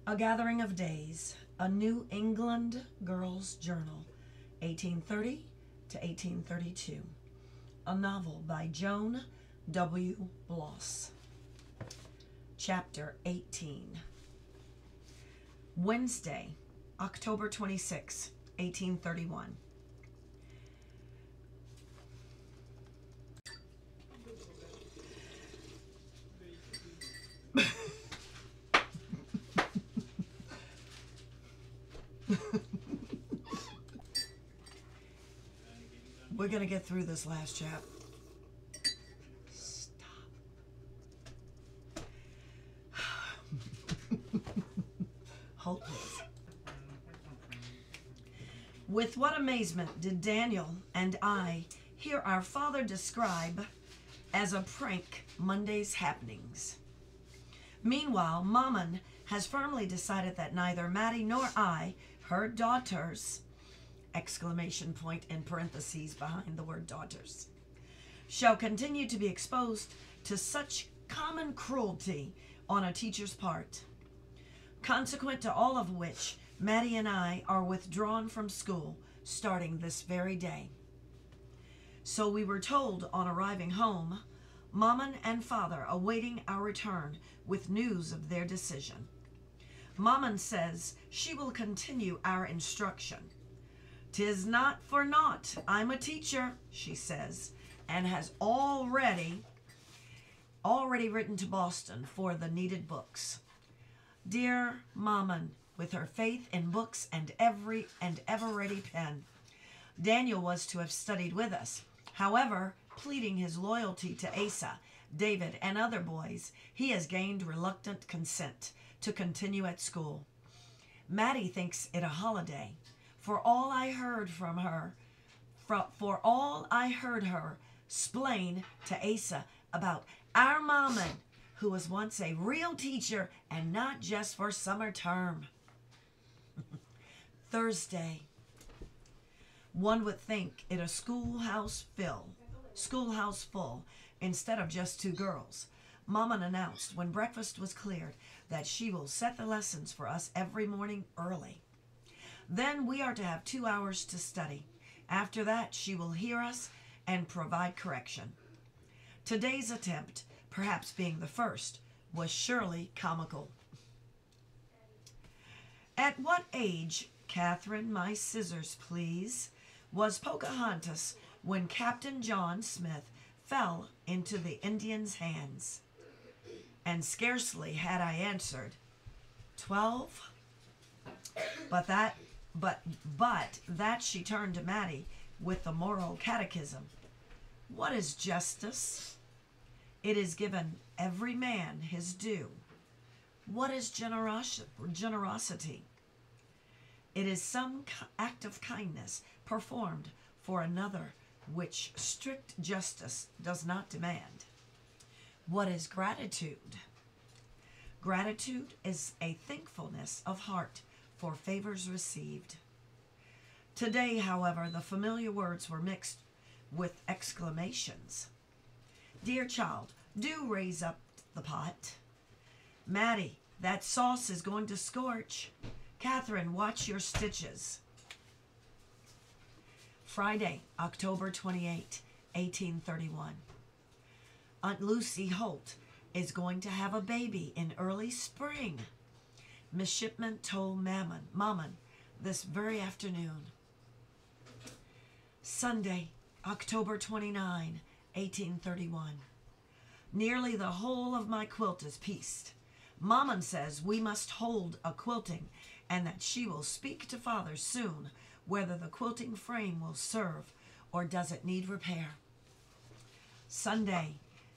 A Gathering of Days, a New England Girl's Journal, 1830 to 1832. A novel by Joan W. Bloss. Chapter 18. Wednesday, October 26, 1831. We're going to get through this last chap. Stop. Hold please. With what amazement did Daniel and I hear our father describe as a prank Monday's happenings. Meanwhile, Mammon has firmly decided that neither Maddie nor I, her daughters, exclamation point in parentheses behind the word daughters, shall continue to be exposed to such common cruelty on a teacher's part. Consequent to all of which, Maddie and I are withdrawn from school starting this very day. So we were told on arriving home, Mammon and Father awaiting our return with news of their decision. Mammon says she will continue our instruction. "'Tis not for naught I'm a teacher," she says, and has already written to Boston for the needed books. Dear Mammon, with her faith in books and ever-ready pen. Daniel was to have studied with us. However, pleading his loyalty to Asa, David, and other boys, he has gained reluctant consent to continue at school. Maddie thinks it a holiday. For all I heard her splain to Asa about our Mammon, who was once a real teacher and not just for summer term. Thursday. One would think it a schoolhouse full instead of just two girls. Mammon announced when breakfast was cleared that she will set the lessons for us every morning early. Then we are to have 2 hours to study. After that, she will hear us and provide correction. Today's attempt, perhaps being the first, was surely comical. At what age, Catherine, my scissors, please, was Pocahontas when Captain John Smith fell into the Indians' hands? And scarcely had I answered, 12. But that she turned to Maddie with the moral catechism. What is justice? It is given every man his due. What is generosity? It is some act of kindness performed for another which strict justice does not demand. What is gratitude? Gratitude is a thankfulness of heart for favors received. Today, however, the familiar words were mixed with exclamations. Dear child, do raise up the pot. Maddie, that sauce is going to scorch. Catherine, watch your stitches. Friday, October 28, 1831. Aunt Lucy Holt is going to have a baby in early spring. Miss Shipman told Mammon this very afternoon. Sunday, October 29, 1831. Nearly the whole of my quilt is pieced. Mammon says we must hold a quilting and that she will speak to Father soon whether the quilting frame will serve or does it need repair. Sunday,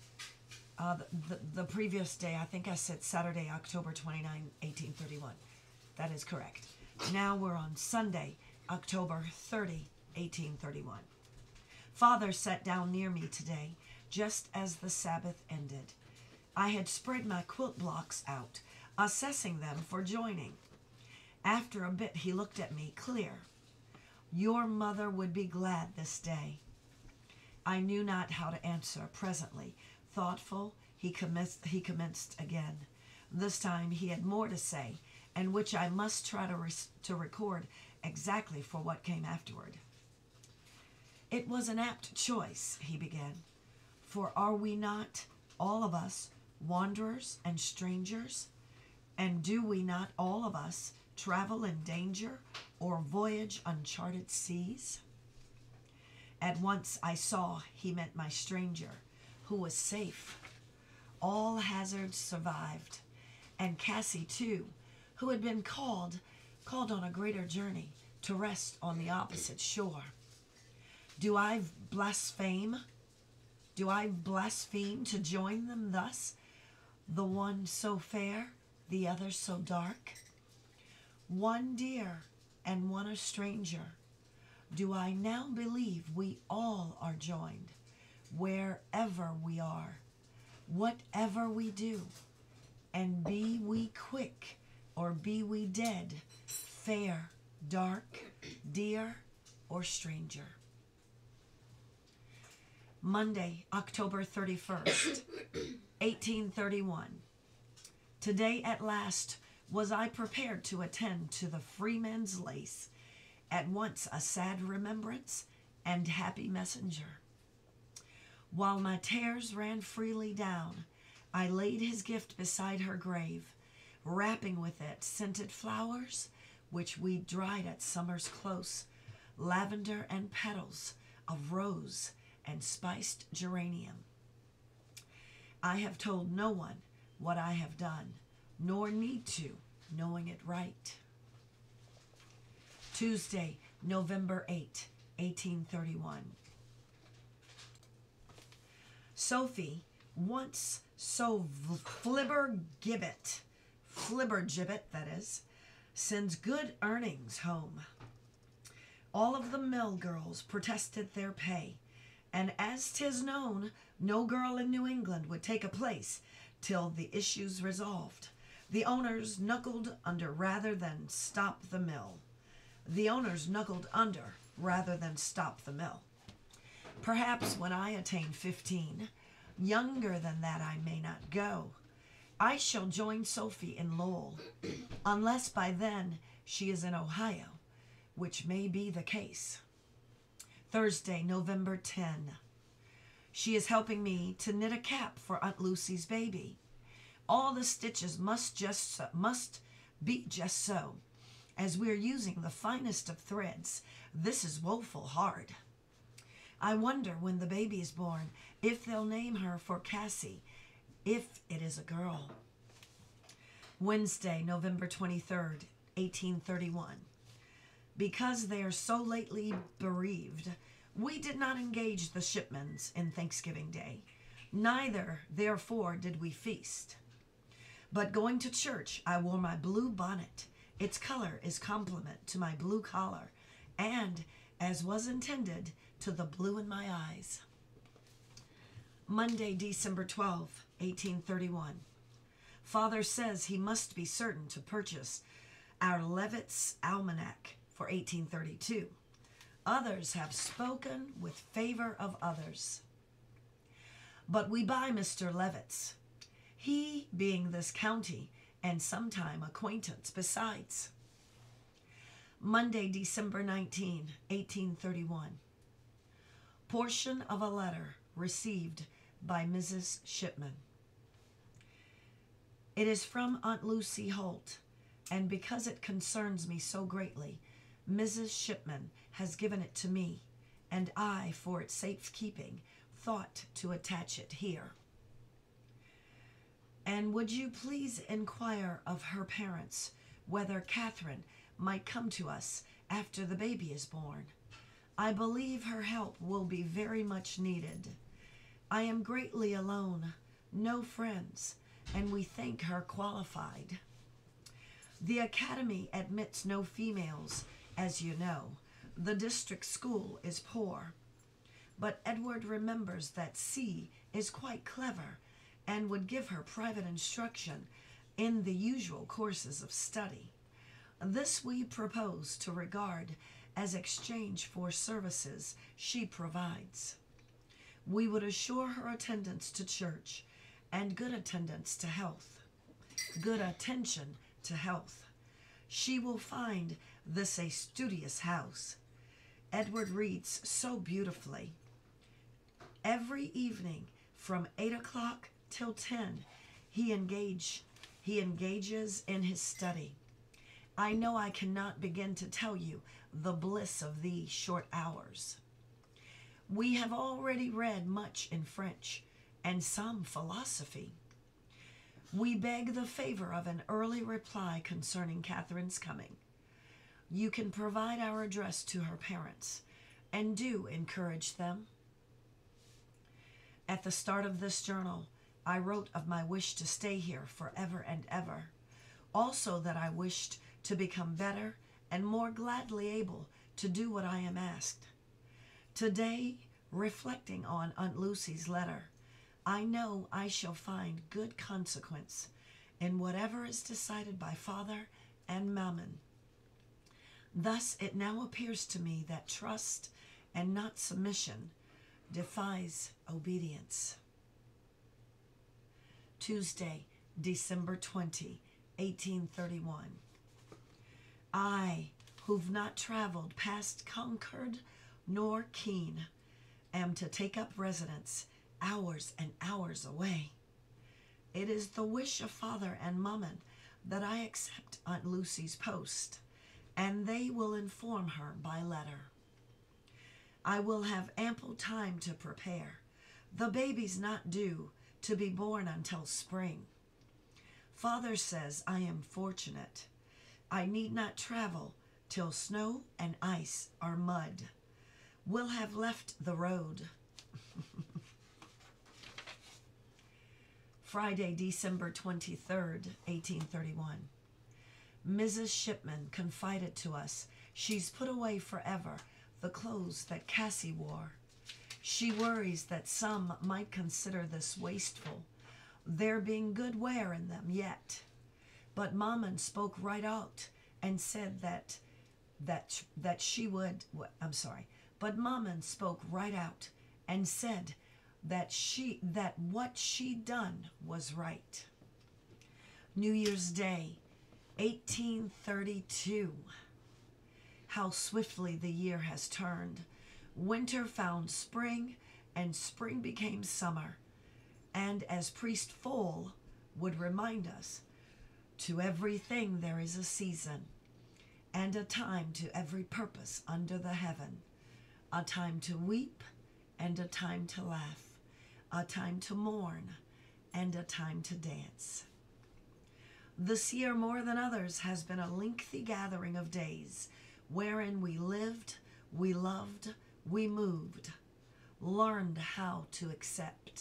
the previous day, I think I said Saturday, October 29, 1831. That is correct. Now we're on Sunday, October 30, 1831. Father sat down near me today, just as the Sabbath ended. I had spread my quilt blocks out, assessing them for joining. After a bit, he looked at me clear. Your mother would be glad this day. I knew not how to answer. Presently, thoughtful, he commenced again. This time he had more to say, and which I must try to record exactly for what came afterward. It was an apt choice, he began, for are we not, all of us, wanderers and strangers? And do we not all of us travel in danger or voyage uncharted seas? At once I saw he meant my stranger, who was safe. All hazards survived, and Cassie too, who had been called on a greater journey to rest on the opposite shore. Do I blaspheme to join them thus, the one so fair, the other so dark? One dear and one a stranger. Do I now believe we all are joined, wherever we are, whatever we do, and be we quick or be we dead, fair, dark, dear, or stranger? Monday, October 31st, 1831. Today at last was I prepared to attend to the freeman's lace, at once a sad remembrance and happy messenger. While my tears ran freely down, I laid his gift beside her grave, wrapping with it scented flowers, which we dried at summer's close, lavender and petals of rose and spiced geranium. I have told no one what I have done, nor need to, knowing it right. Tuesday, November 8, 1831. Sophie, once so flibbergibbet, that is, sends good earnings home. All of the mill girls protested their pay, and as 'tis known, no girl in New England would take a place till the issue's resolved. The owners knuckled under rather than stop the mill. Perhaps when I attain 15, younger than that I may not go, I shall join Sophie in Lowell, unless by then she is in Ohio, which may be the case. Thursday, November 10. She is helping me to knit a cap for Aunt Lucy's baby. All the stitches must be just so, as we're using the finest of threads. This is woeful hard. I wonder when the baby is born if they'll name her for Cassie, if it is a girl. Wednesday, November 23rd, 1831. Because they are so lately bereaved, we did not engage the Shipmans in Thanksgiving Day. Neither, therefore, did we feast. But going to church, I wore my blue bonnet. Its color is complement to my blue collar, and, as was intended, to the blue in my eyes. Monday, December 12, 1831. Father says he must be certain to purchase our Levitt's Almanac for 1832. Others have spoken with favor of others. But we buy Mr. Levitt's, he being this county and sometime acquaintance besides. Monday, December 19, 1831. Portion of a letter received by Mrs. Shipman. It is from Aunt Lucy Holt, and because it concerns me so greatly, Mrs. Shipman has given it to me, and I, for its safekeeping, thought to attach it here. And would you please inquire of her parents whether Catherine might come to us after the baby is born? I believe her help will be very much needed. I am greatly alone, no friends, and we think her qualified. The academy admits no females, as you know. The district school is poor. But Edward remembers that C is quite clever and would give her private instruction in the usual courses of study. This we propose to regard as exchange for services she provides. We would assure her attendance to church and good attendance to health, good attention to health, She will find this a studious house. Edward reads so beautifully. Every evening from 8 o'clock till 10, he engages in his study. I know I cannot begin to tell you the bliss of these short hours. We have already read much in French and some philosophy. We beg the favor of an early reply concerning Catherine's coming. You can provide our address to her parents, and do encourage them. At the start of this journal, I wrote of my wish to stay here forever and ever. Also that I wished to become better and more gladly able to do what I am asked. Today, reflecting on Aunt Lucy's letter, I know I shall find good consequence in whatever is decided by Father and Mammon. Thus it now appears to me that trust and not submission defies obedience. Tuesday, December 20, 1831. I, who've not traveled past Concord nor Keene, am to take up residence hours and hours away. It is the wish of Father and Mammon that I accept Aunt Lucy's post, and they will inform her by letter. I will have ample time to prepare. The baby's not due to be born until spring. Father says I am fortunate. I need not travel till snow and ice are mud. We'll have left the road. Friday, December 23rd, 1831. Mrs. Shipman confided to us she's put away forever the clothes that Cassie wore. She worries that some might consider this wasteful, there being good wear in them yet. But Mammon spoke right out and said that she would, but Mammon spoke right out and said that what she done was right. New Year's Day, 1832. How swiftly the year has turned. Winter found spring, and spring became summer. And as Priest Fohl would remind us, to everything there is a season, and a time to every purpose under the heaven, a time to weep, and a time to laugh, a time to mourn, and a time to dance. This year, more than others, has been a lengthy gathering of days, wherein we lived, we loved, we moved, learned how to accept.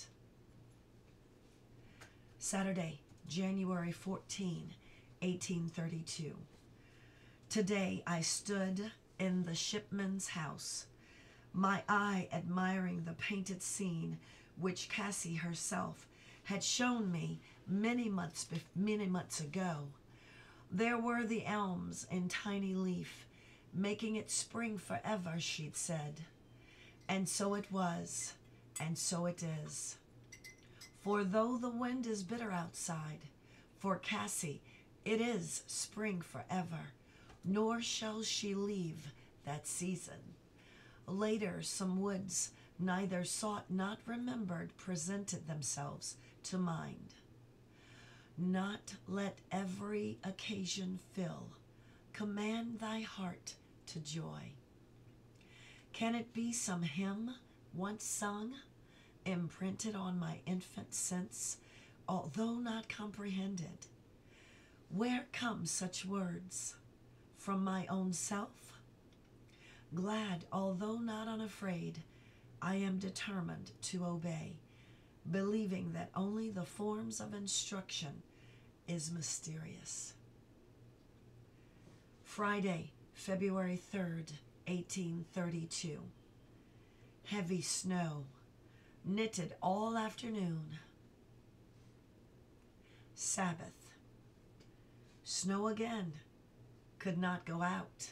Saturday, January 14, 1832. Today I stood in the shipman's house, my eye admiring the painted scene which Cassie herself had shown me many months ago. There were the elms in tiny leaf, making it spring forever, she'd said. And so it was, and so it is. For though the wind is bitter outside, for Cassie it is spring forever, nor shall she leave that season. Later some woods, neither sought not remembered, presented themselves to mind. Not let every occasion fill, command thy heart to joy. Can it be some hymn once sung, imprinted on my infant sense, although not comprehended? Where come such words? From my own self? Glad, although not unafraid, I am determined to obey, believing that only the forms of instruction is mysterious. Friday, February 3rd, 1832. Heavy snow, knitted all afternoon. Sabbath. Snow again, could not go out.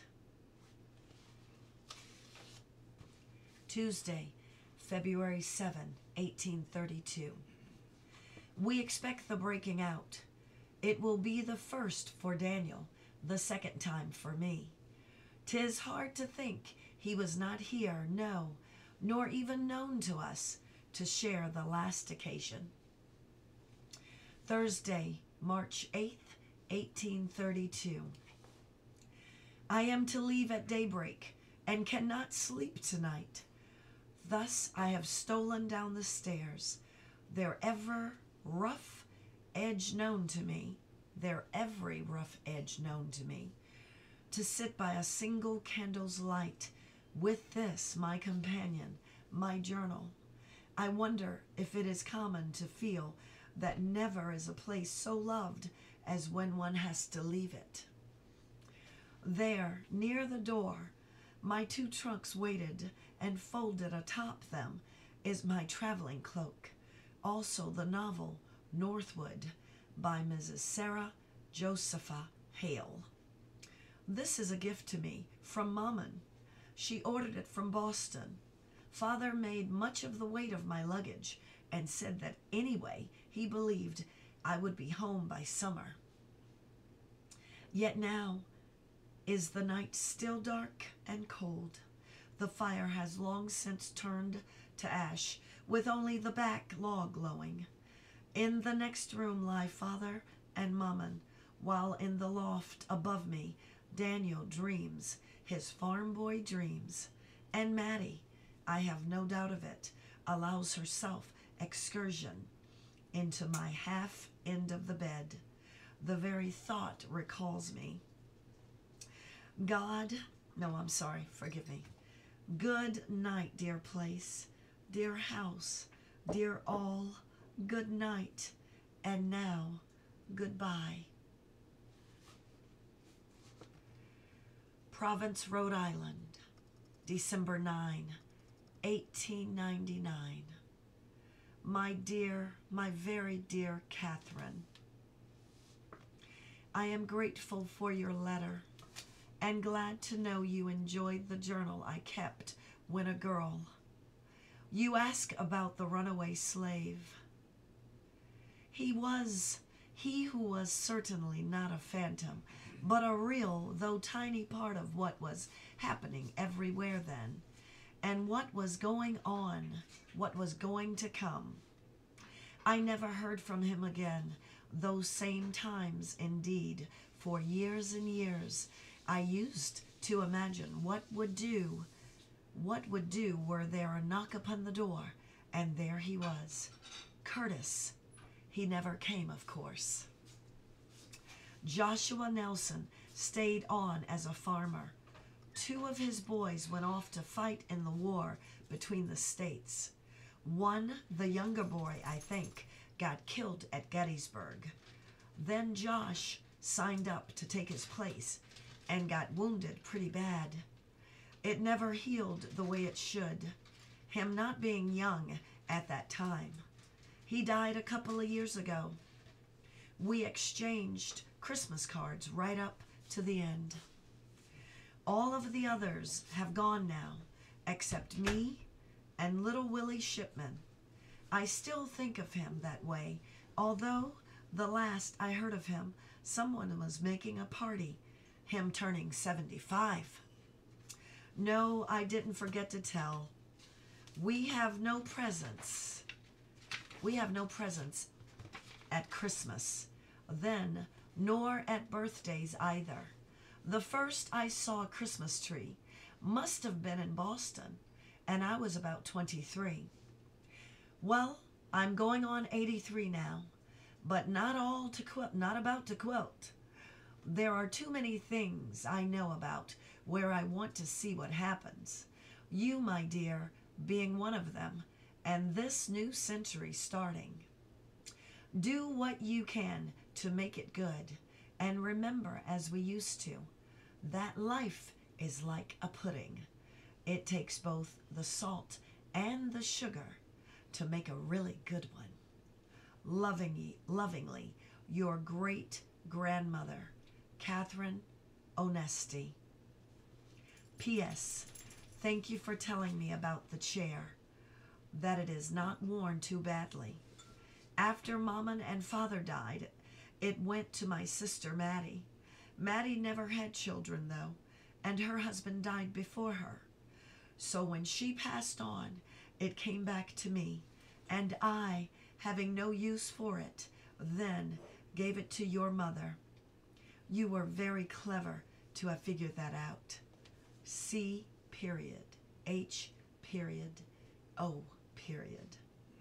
Tuesday, February 7, 1832. We expect the breaking out. It will be the first for Daniel, the second time for me. 'Tis hard to think he was not here, no, nor even known to us, to share the last occasion. Thursday, March 8th, 1832. I am to leave at daybreak, and cannot sleep tonight. Thus I have stolen down the stairs, their ever rough edge known to me, their every rough edge known to me, to sit by a single candle's light, with this my companion, my journal. I wonder if it is common to feel that never is a place so loved as when one has to leave it. There, near the door, my 2 trunks waited, and folded atop them is my traveling cloak, also the novel Northwood by Mrs. Sarah Josepha Hale. This is a gift to me from Maman. She ordered it from Boston. Father made much of the weight of my luggage and said that anyway he believed I would be home by summer. Yet now is the night still dark and cold. The fire has long since turned to ash, with only the back log glowing. In the next room lie Father and Maman, while in the loft above me Daniel dreams his farm boy dreams, and Mattie, I have no doubt of it, allows herself excursion into my half end of the bed. The very thought recalls me. Forgive me. Good night, dear place, dear house, dear all, good night, and now, goodbye. Providence, Rhode Island, December 9, 1899. My very dear Catherine, I am grateful for your letter and glad to know you enjoyed the journal I kept when a girl. You ask about the runaway slave. He who was certainly not a phantom, but a real, though tiny part of what was happening everywhere then, and what was going on, what was going to come. I never heard from him again, those same times indeed, for years and years. I used to imagine what would do were there a knock upon the door, and there he was. Curtis. He never came, of course. Joshua Nelson stayed on as a farmer. 2 of his boys went off to fight in the war between the states. One, the younger boy, I think, got killed at Gettysburg. Then Josh signed up to take his place and got wounded pretty bad. It never healed the way it should, him not being young at that time. He died a couple of years ago. We exchanged Christmas cards right up to the end. All of the others have gone now, except me and little Willie Shipman. I still think of him that way, although the last I heard of him, someone was making a party, him turning 75. No, I didn't forget to tell. We have no presents. We have no presents at Christmas, then, nor at birthdays either. The first I saw a Christmas tree must have been in Boston, and I was about 23. Well, I'm going on 83 now, but not about to quilt. There are too many things I know about where I want to see what happens. You, my dear, being one of them, and this new century starting. Do what you can to make it good, and remember, as we used to, that life is like a pudding. It takes both the salt and the sugar to make a really good one. Lovingly, your great-grandmother, Catherine Onesti. P.S. Thank you for telling me about the chair, that it is not worn too badly. After Mama and Father died, it went to my sister Mattie. Maddie never had children, though, and her husband died before her. So when she passed on, it came back to me, and I, having no use for it, then gave it to your mother. You were very clever to have figured that out. C period, H period, O period.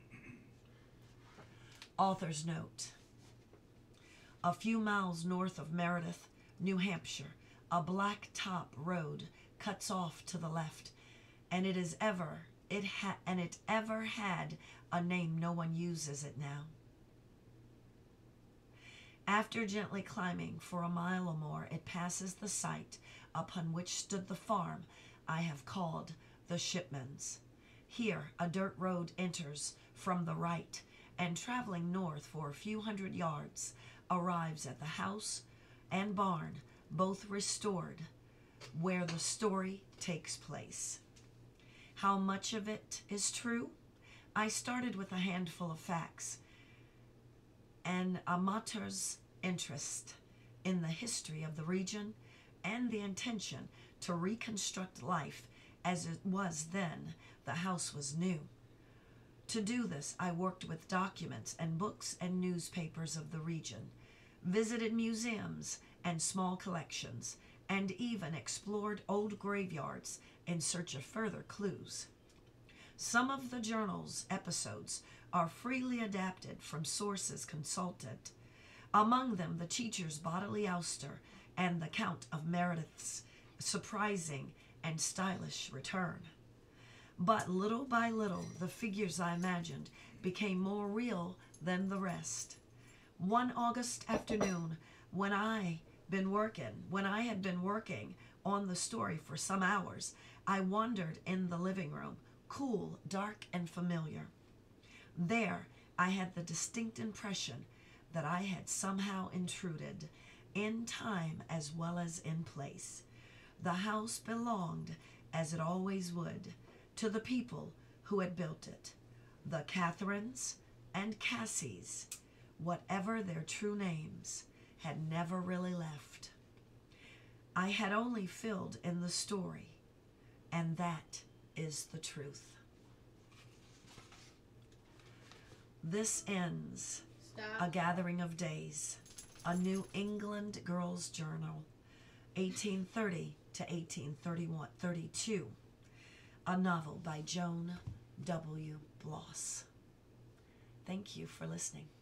Author's note. A few miles north of Meredith, New Hampshire, a blacktop road cuts off to the left, and it ever had a name no one uses it now. After gently climbing for a mile or more, it passes the site upon which stood the farm I have called the Shipmans. Here a dirt road enters from the right, and traveling north for a few hundred yards, arrives at the house and barn, both restored, where the story takes place. How much of it is true? I started with a handful of facts, an amateur's interest in the history of the region, and the intention to reconstruct life as it was then the house was new. To do this, I worked with documents and books and newspapers of the region, visited museums and small collections, and even explored old graveyards in search of further clues. Some of the journal's episodes are freely adapted from sources consulted, among them the teacher's bodily ouster and the Count of Meredith's surprising and stylish return. But little by little, the figures I imagined became more real than the rest. One August afternoon, when I had been working on the story for some hours, I wandered in the living room, cool, dark, and familiar. There, I had the distinct impression that I had somehow intruded, in time as well as in place. The house belonged, as it always would, to the people who had built it, the Catherines and Cassies, whatever their true names, had never really left. I had only filled in the story, and that is the truth. This ends A Gathering of Days, a New England Girls' Journal, 1830 to 1832, a novel by Joan W. Bloss. Thank you for listening.